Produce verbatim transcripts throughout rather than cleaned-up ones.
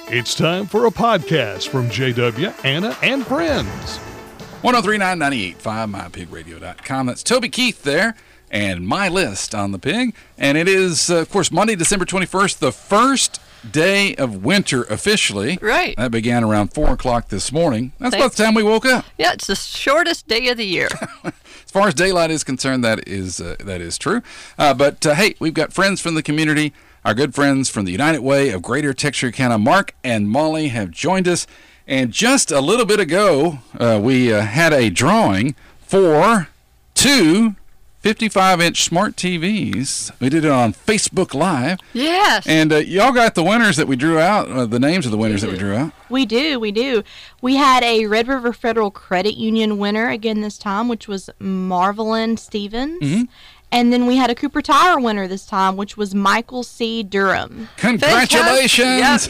It's time for a podcast from J W, Anna, and friends. one oh three nine, ninety-eight point five, my pig radio dot com. That's Toby Keith there, and my list on the pig. And it is, uh, of course, Monday, December twenty-first, the first day of winter officially. Right. That began around four o'clock this morning. That's Thanks. about the time we woke up. Yeah, it's the shortest day of the year. As far as daylight is concerned, that is uh, that is true. Uh, but, uh, hey, we've got friends from the community. Our good friends from the United Way of Greater Texarkana, Mark and Molly, have joined us. And just a little bit ago, uh, we uh, had a drawing for two fifty-five inch smart T Vs. We did it on Facebook Live. Yes. And uh, y'all got the winners that we drew out, uh, the names of the winners that we drew out. We do, we do. We had a Red River Federal Credit Union winner again this time, which was Marvelyn Stevens. Mm-hmm. And then we had a Cooper Tire winner this time, which was Michael C. Durham. Congratulations! Yep.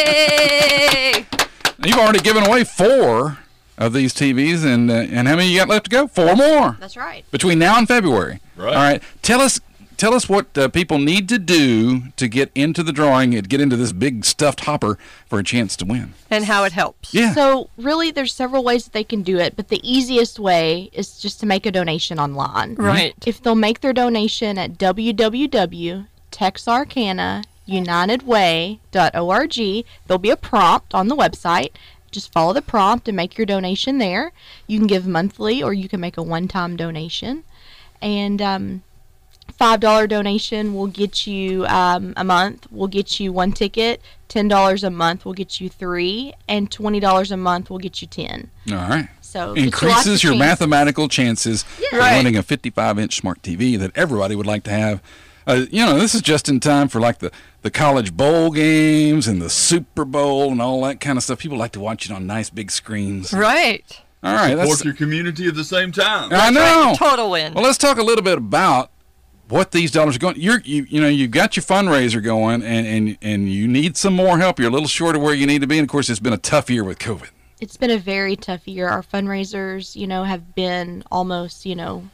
Yay! You've already given away four of these T Vs, and uh, and how many you got left to go? Four more. That's right. Between now and February. Right. All right. Tell us tell us what uh, people need to do to get into the drawing and get into this big stuffed hopper for a chance to win. And how it helps. Yeah. So really, there's several ways that they can do it, but the easiest way is just to make a donation online. Right. If they'll make their donation at w w w dot texarkana united way dot org, there'll be a prompt on the website. Just follow the prompt and make your donation there. You can give monthly or you can make a one-time donation. And um, five dollar donation will get you um, a month, will get you one ticket. ten dollars a month will get you three. And twenty dollars a month will get you ten. All right. So just lots increases of your chances. mathematical chances of Right. winning a fifty-five inch smart T V that everybody would like to have. Uh, you know, this is just in time for like the, the college bowl games and the Super Bowl and all that kind of stuff. People like to watch it on nice big screens. Right. All right. Support That's, your community at the same time. I know. Total win. Well, let's talk a little bit about what these dollars are going. You're, you, you know, you've got your fundraiser going, and, and, and you need some more help. You're a little short of where you need to be, and of course, it's been a tough year with COVID. It's been a very tough year. Our fundraisers, you know, have been almost, you know,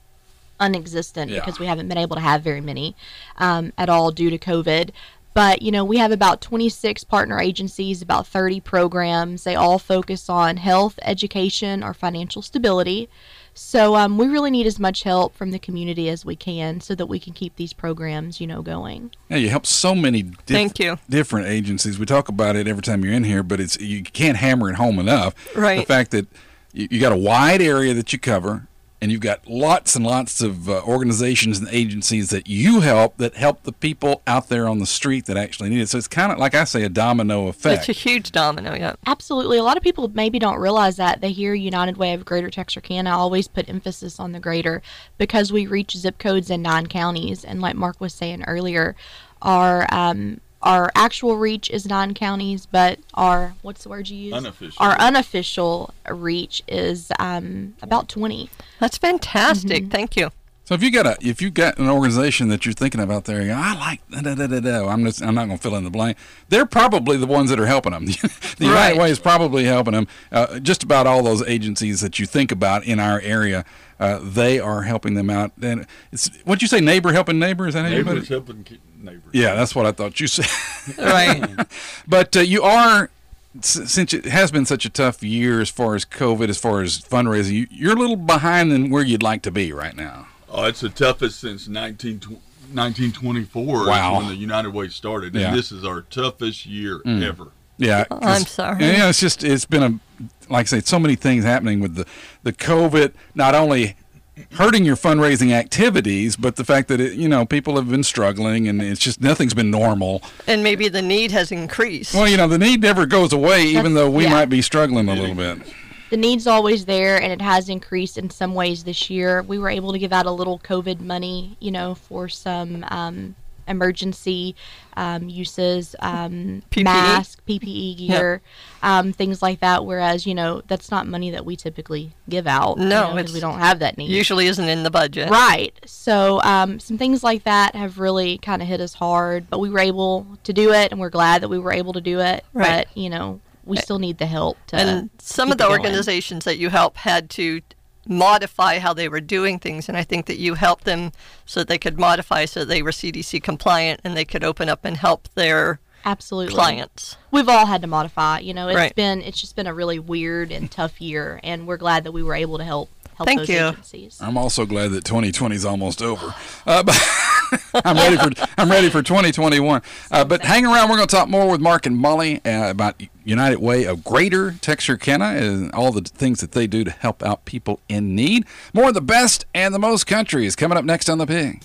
non-existent Yeah. because we haven't been able to have very many um, at all due to COVID. But, you know, we have about twenty-six partner agencies, about thirty programs. They all focus on health, education, or financial stability. So um, we really need as much help from the community as we can so that we can keep these programs, you know, going. Yeah, you help so many diff- Thank you. different agencies. We talk about it every time you're in here, but it's you can't hammer it home enough. Right. The fact that you, you got a wide area that you cover, and you've got lots and lots of uh, organizations and agencies that you help that help the people out there on the street that actually need it. So it's kind of, like I say, a domino effect. It's a huge domino, yeah. Absolutely. A lot of people maybe don't realize that. They hear United Way of Greater Texarkana. I always put emphasis on the greater because we reach zip codes in nine counties. And like Mark was saying earlier, our um, our actual reach is nine counties, but our, what's the word you use? Unofficial. Our unofficial reach is um, about twenty. That's fantastic. Mm-hmm. Thank you. So if you got a if you've got an organization that you're thinking of out there, you go, I like da, da, da, da, da. I'm just I'm not going to fill in the blank. They're probably the ones that are helping them. the United Right. Way is probably helping them. Uh, just about all those agencies that you think about in our area, uh, they are helping them out. And it's what'd you say? Neighbor helping neighbor? Is that how you put Neighbors it? helping ki- neighbors. Yeah, that's what I thought you said. Right. But uh, you are, s- since it has been such a tough year as far as COVID, as far as fundraising, you, you're a little behind than where you'd like to be right now. Oh, it's the toughest since nineteen, nineteen twenty-four. Wow. Is when the United Way started. Yeah. And this is our toughest year Mm. ever. Yeah, Oh, 'cause- I'm sorry. Yeah, it's just it's been a like I say, so many things happening with the the COVID. Not only hurting your fundraising activities, but the fact that it, you know people have been struggling, and it's just nothing's been normal. And maybe the need has increased. Well, you know the need never goes away, even That's- though we yeah. might be struggling a little bit. The need's always there, and it has increased in some ways this year. We were able to give out a little COVID money, you know, for some um, emergency um, uses, um, P P E? mask, P P E gear, um, things like that. Whereas, you know, that's not money that we typically give out. No, you know, 'cause it's- we don't have that need. Usually isn't in the budget. Right. So um, some things like that have really kind of hit us hard, but we were able to do it, and we're glad that we were able to do it. Right. But, you know, we still need the help to And some keep of the it going. organizations that you help had to modify how they were doing things, and I think that you helped them so they could modify so they were C D C compliant and they could open up and help their Absolutely. clients. We've all had to modify. You know, it's Right. been it's just been a really weird and tough year, and we're glad that we were able to help help Thank those you. agencies. I'm also glad that twenty twenty is almost over. Uh, but I'm ready for I'm ready for twenty twenty-one. Uh, but hang around. We're going to talk more with Mark and Molly uh, about United Way of Greater Texarkana and all the things that they do to help out people in need. More of the best and the most country is coming up next on The Pig.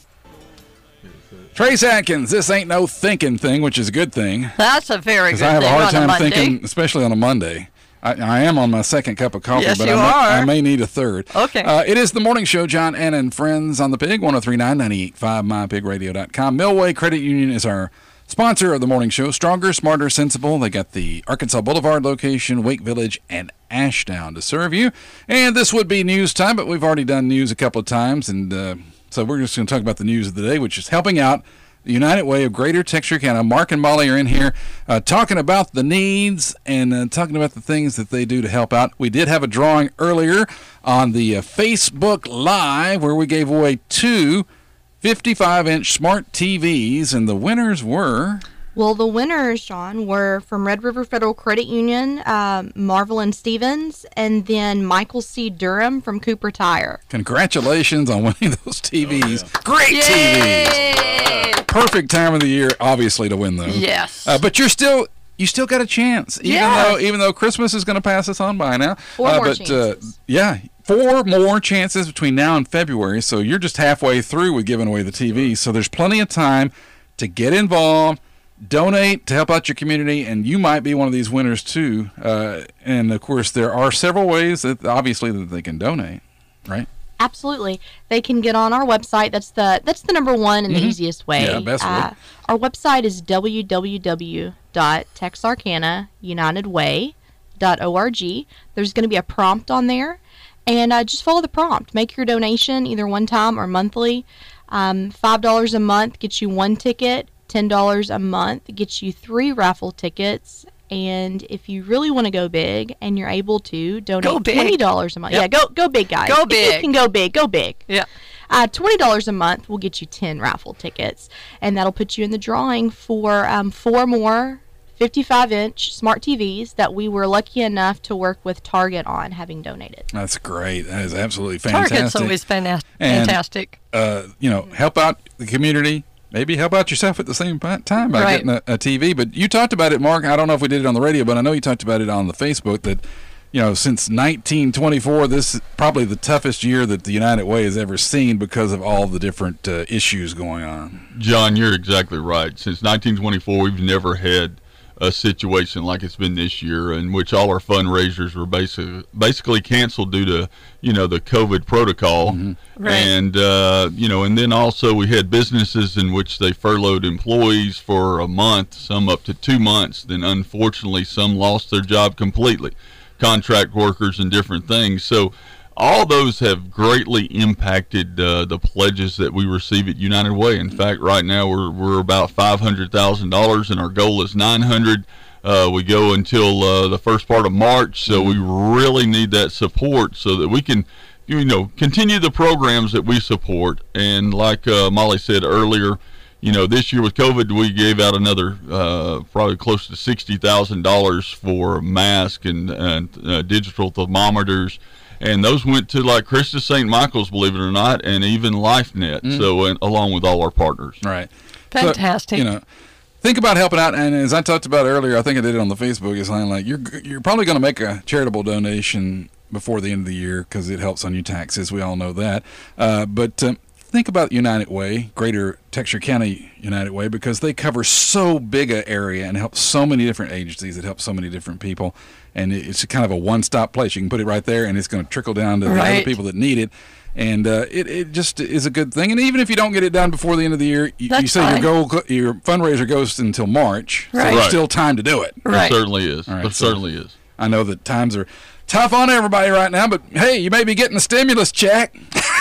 Trace Atkins, this ain't no thinking thing, which is a good thing. That's a very good Because I have a thing hard on a time Monday. thinking, especially on a Monday. I, I am on my second cup of coffee, Yes, but you I, may, are. I may need a third. Okay. Uh, it is the morning show, John, Anna, and Friends on the Pig, one oh three point nine, ninety-eight point five, my pig radio dot com. Millway Credit Union is our sponsor of the morning show. Stronger, smarter, sensible. They got the Arkansas Boulevard location, Wake Village, and Ashdown to serve you. And this would be news time, but we've already done news a couple of times, and uh, so we're just going to talk about the news of the day, which is helping out the United Way of Greater Texarkana. Mark and Molly are in here uh, talking about the needs and uh, talking about the things that they do to help out. We did have a drawing earlier on the uh, Facebook Live where we gave away two fifty-five inch smart T Vs, and the winners were... Well, the winners, John, were from Red River Federal Credit Union, um, Marvelyn Stevens, and then Michael C. Durham from Cooper Tire. Congratulations on winning those T Vs. Oh, yeah. Great T Vs! Yay! Perfect time of the year, obviously, to win those. Yes. Uh, but you're still... You still got a chance, even Yes. though even though Christmas is going to pass us on by now. Four uh, more but, chances. Uh, yeah, four more chances between now and February. So you're just halfway through with giving away the T V. So there's plenty of time to get involved, donate to help out your community, and you might be one of these winners too. Uh, and of course, there are several ways that obviously that they can donate, right? Absolutely. They can get on our website. That's the that's the number one and the easiest way. Yeah, best way. Uh, our website is w w w dot texarkana united way dot org. There's going to be a prompt on there, and uh, just follow the prompt. Make your donation either one time or monthly. Um, five dollars a month gets you one ticket. ten dollars a month gets you three raffle tickets. And if you really want to go big and you're able to donate Go big. twenty dollars a month. Yep. Yeah, go go big, guys. Go If you big. can go big, go big. Yeah. Uh, twenty dollars a month will get you ten raffle tickets, and that'll put you in the drawing for um, four more fifty-five inch smart T Vs that we were lucky enough to work with Target on having donated. That's great. That is absolutely fantastic. Target's always been a- And- fantastic. uh, you know, help out the community. Maybe help out yourself at the same pa- time by Right. getting a, a T V. But you talked about it, Mark. I don't know if we did it on the radio, but I know you talked about it on the Facebook that, you know, since nineteen twenty-four, this is probably the toughest year that the United Way has ever seen because of all the different uh, issues going on. John, you're exactly right. Since nineteen twenty-four, we've never had a situation like it's been this year, in which all our fundraisers were basically basically canceled due to, you know, the COVID protocol. Right. And uh, you know, and then also we had businesses in which they furloughed employees for a month, some up to two months. Then unfortunately, some lost their job completely, contract workers and different things. So all those have greatly impacted uh, the pledges that we receive at United Way. In fact, right now we're we're about five hundred thousand dollars, and our goal is nine hundred. Uh, we go until uh, the first part of March, so we really need that support so that we can, you know, continue the programs that we support. And like uh, Molly said earlier, you know, this year with COVID, we gave out another uh, probably close to sixty thousand dollars for masks and, and uh, digital thermometers. And those went to like Christus Saint Michael's, believe it or not, and even LifeNet. Mm. So, and, along with all our partners. Right. Fantastic. So, you know, think about helping out. And as I talked about earlier, I think I did it on the Facebook. It's like you're you're probably going to make a charitable donation before the end of the year because it helps on your taxes. We all know that. Uh, but um, think about United Way, Greater Texarkana United Way, because they cover so big a area and help so many different agencies that help so many different people. And it's kind of a one-stop place. You can put it right there, and it's going to trickle down to the other Right. people that need it. And uh, it, it just is a good thing. And even if you don't get it done before the end of the year, you, you That's say fine. your goal, your fundraiser goes until March. So Right. there's Right. still time to do it. Right. It certainly is. All right, it so- certainly is. I know that times are tough on everybody right now, but hey, you may be getting a stimulus check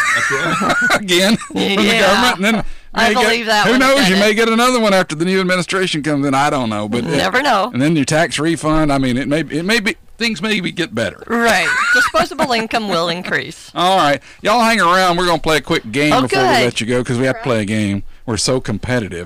again from the Yeah. government. And then I may get- believe that Who one, knows? You Bennett. may get another one after the new administration comes in. I don't know, but Never know. And then your tax refund. I mean, it may it may be things maybe get better. Right. Disposable income will increase. All right, y'all hang around. We're gonna play a quick game Oh, before we good. let you go because we have to play a game. We're so competitive.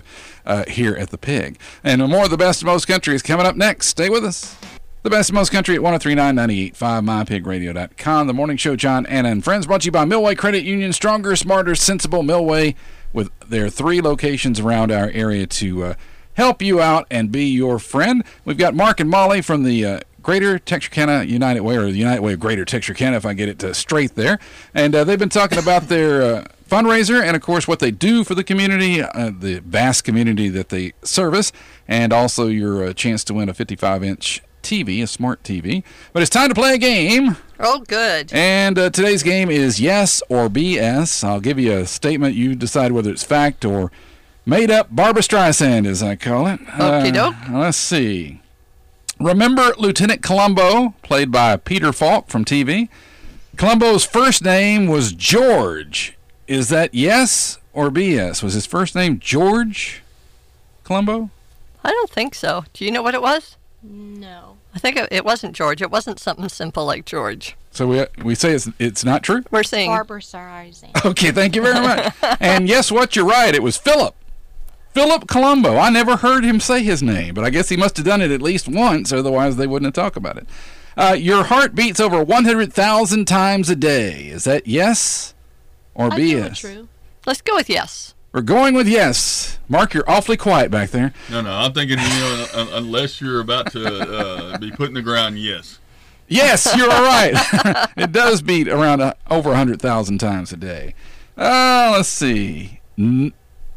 uh, here at the Pig. And more of the best of most country is coming up next. Stay with us. The best of most country at one oh three nine, ninety-eight point five, my pig radio dot com. The Morning Show, John, Anna, and Friends, brought to you by Millway Credit Union. Stronger, smarter, sensible Millway, with their three locations around our area to uh, help you out and be your friend. We've got Mark and Molly from the uh, Greater Texarkana United Way, or the United Way of Greater Texarkana, if I get it uh, straight there. And uh, they've been talking about their uh, fundraiser and, of course, what they do for the community, uh, the vast community that they service, and also your uh, chance to win a fifty-five inch T V, a smart T V. But it's time to play a game. Oh, good. And uh, today's game is yes or B S. I'll give you a statement. You decide whether it's fact or made up Barbra Streisand, as I call it. Okie doke. Uh, let's see. Remember Lieutenant Columbo, played by Peter Falk from T V? Columbo's first name was George. Is that yes or B S? Was his first name George Columbo? I don't think so. Do you know what it was? No. I think it, it wasn't George. It wasn't something simple like George. So we we say it's it's not true? We're saying Barbra Streisand. Okay, thank you very much. And guess what? You're right. It was Philip. Philip Columbo. I never heard him say his name, but I guess he must have done it at least once, otherwise they wouldn't have talked about it. Uh, your heart beats over one hundred thousand times a day. Is that yes or I B feel S? it's true. let's go with yes. We're going with yes. Mark, you're awfully quiet back there. No, no, I'm thinking, you know, un- unless you're about to uh, be put in the ground, yes. Yes, you're all right. It does beat around uh, over one hundred thousand times a day. Uh, let's see. N-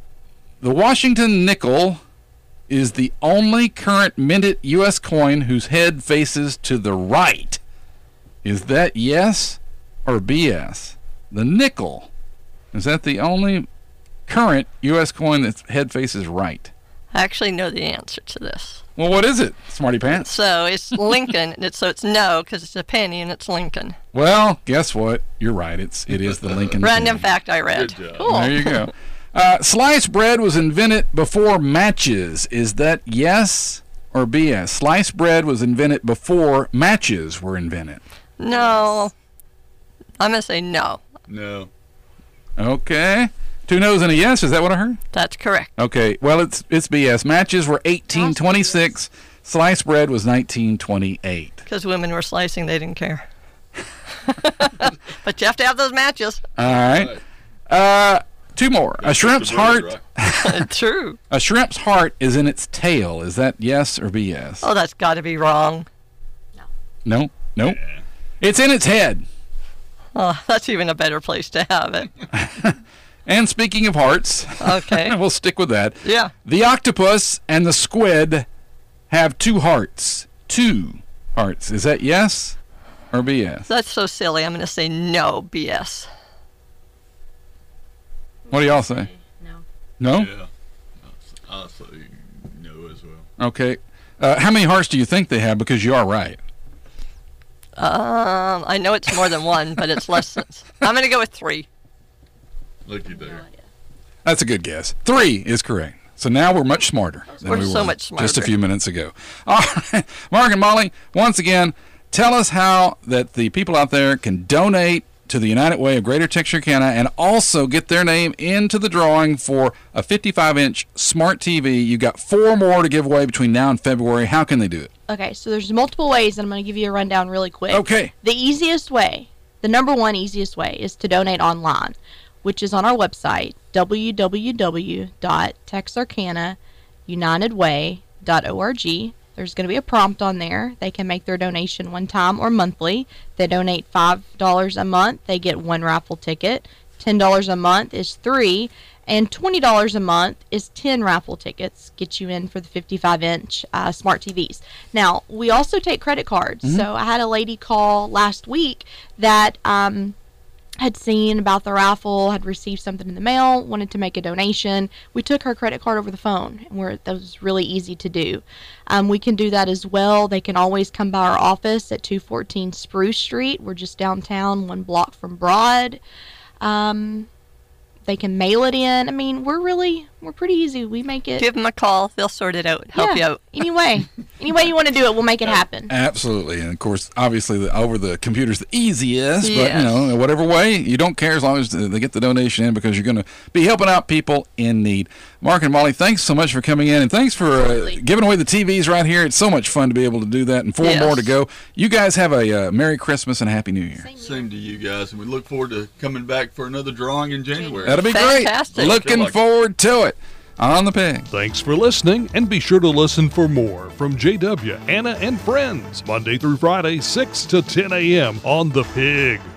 the Washington nickel is the only current minted U S coin whose head faces to the right. Is that yes or B S? The nickel. Is that the only current U S coin that's head faces right? I actually know the answer to this. Well, what is it, Smarty Pants? So it's Lincoln. and it's, so it's no, because it's a penny and it's Lincoln. Well, guess what? You're right. It's it is the Lincoln. Random penny. fact I read. Good job. Cool. There you go. Uh, sliced bread was invented before matches. Is that yes or B S? Sliced bread was invented before matches were invented. No. I'm going to say no. No. Okay. Two no's and a yes. Is that what I heard? That's correct. Okay. Well, it's it's B S. Matches were eighteen twenty-six. Sliced bread was nineteen twenty-eight. Because women were slicing, they didn't care. But you have to have those matches. All right. Uh, two more. A shrimp's heart. True. A shrimp's heart is in its tail. Is that yes or B S? Oh, that's got to be wrong. No. Nope. It's in its head. Oh, that's even a better place to have it. And speaking of hearts, Okay. we'll stick with that. Yeah. The octopus and the squid have two hearts. Two hearts. Is that yes or B S? That's so silly. I'm going to say no, B S. What do y'all say? No. No? Yeah. I'll say no as well. Okay. Uh, how many hearts do you think they have? Because you are right. Um, I know it's more than one, but it's less than. I'm going to go with three. Looky there. That's a good guess. Three is correct. So now we're much smarter than We're we so were much just a smarter. few minutes ago. All right. Mark and Molly, once again, tell us how that the people out there can donate to the United Way of Greater Texarkana and also get their name into the drawing for a fifty-five inch smart T V. You've got four more to give away between now and February. How can they do it? Okay, so there's multiple ways, and I'm going to give you a rundown really quick. Okay. The easiest way, the number one easiest way, is to donate online, which is on our website, w w w dot texarkana united way dot org. There's going to be a prompt on there. They can make their donation one time or monthly. They donate five dollars a month. They get one raffle ticket. ten dollars a month is three. And twenty dollars a month is ten raffle tickets. Get you in for the fifty-five inch uh, smart T Vs. Now, we also take credit cards. Mm-hmm. So I had a lady call last week that um, had seen about the raffle, had received something in the mail, wanted to make a donation. We took her credit card over the phone, and we're, that was really easy to do. Um, we can do that as well. They can always come by our office at two fourteen Spruce Street. We're just downtown, one block from Broad. Um, they can mail it in. I mean, we're really we're pretty easy. We make it. Give them a call. They'll sort it out. Help yeah, you out. Anyway, any way you want to do it, we'll make it happen. Absolutely. And of course, obviously, the, over the computer's the easiest, but Yes. you know, whatever way, you don't care as long as they get the donation in, because you're going to be helping out people in need. Mark and Molly, thanks so much for coming in, and thanks for uh, Absolutely. giving away the T Vs right here. It's so much fun to be able to do that, and four Yes. more to go. You guys have a uh, Merry Christmas and a Happy New Year. Same to you guys, and we look forward to coming back for another drawing in January. That'll be Fantastic. great. Looking Good luck. forward to it. On the Pig. Thanks for listening, and be sure to listen for more from J W, Anna, and Friends, Monday through Friday, six to ten a.m. on The Pig.